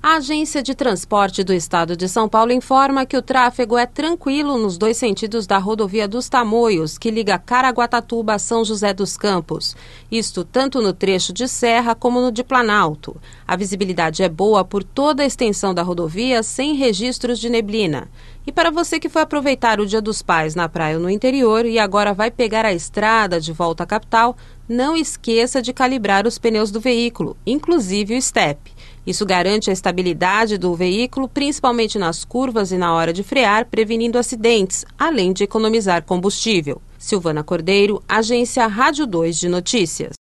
A Agência de Transporte do Estado de São Paulo informa que o tráfego é tranquilo nos dois sentidos da rodovia dos Tamoios, que liga Caraguatatuba a São José dos Campos. Isto tanto no trecho de serra como no de Planalto. A visibilidade é boa por toda a extensão da rodovia, sem registros de neblina. E para você que foi aproveitar o Dia dos Pais na praia ou no interior e agora vai pegar a estrada de volta à capital, não esqueça de calibrar os pneus do veículo, inclusive o step. Isso garante a estabilidade do veículo, principalmente nas curvas e na hora de frear, prevenindo acidentes, além de economizar combustível. Silvana Cordeiro, Agência Rádio 2 de Notícias.